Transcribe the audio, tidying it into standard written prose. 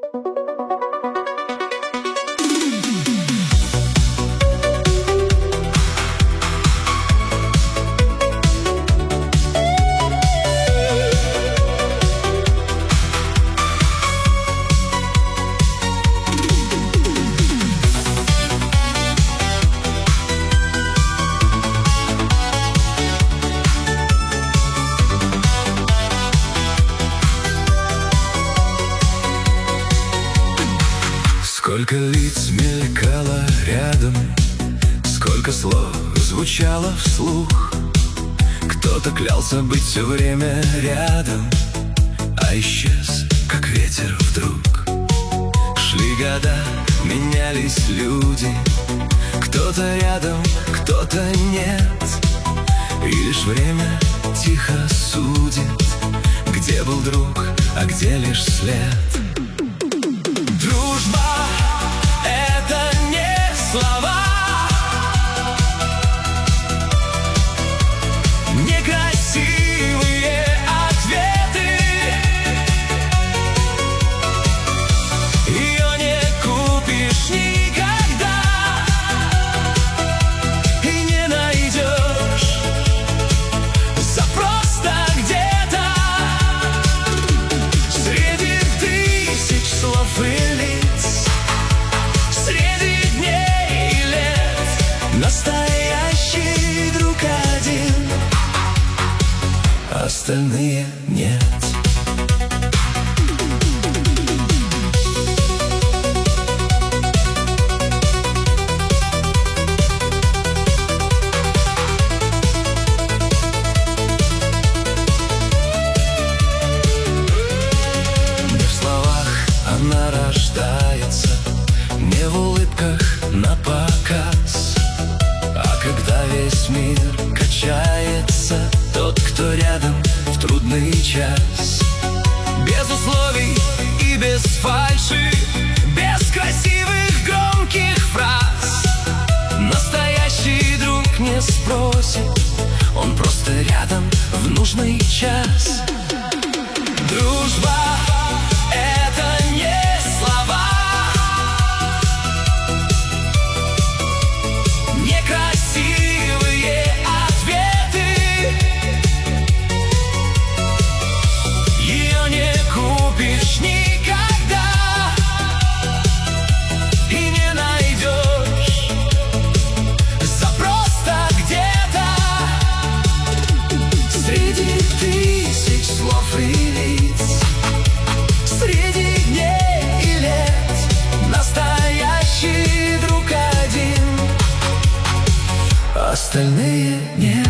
Сколько лиц мелькало рядом, сколько слов звучало вслух. Кто-то клялся быть все время рядом, а исчез, как ветер вдруг. Шли года, менялись люди, кто-то рядом, кто-то нет. И лишь время тихо судит, где был друг, а где лишь след. Дружба — это не слова, некрасивые ответы. Ее не купишь никогда и не найдешь за просто где-то среди тысяч слов и лиц, среди дней и лет. Настоящий друг один, остальные нет. Не в словах она рождается, не в улыбках на показ, а когда весь мир качается, тот, кто рядом в трудный час. Без условий и без фальши, без красивых громких фраз. Настоящий друг не спросит, он просто рядом в нужный час. Дружба — это не слова, некрасивые ответы. Ее не купишь никогда и не найдешь за просто где-то среди тысяч слов и лиц, среди дней и лет. Настоящий друг один, остальные нет.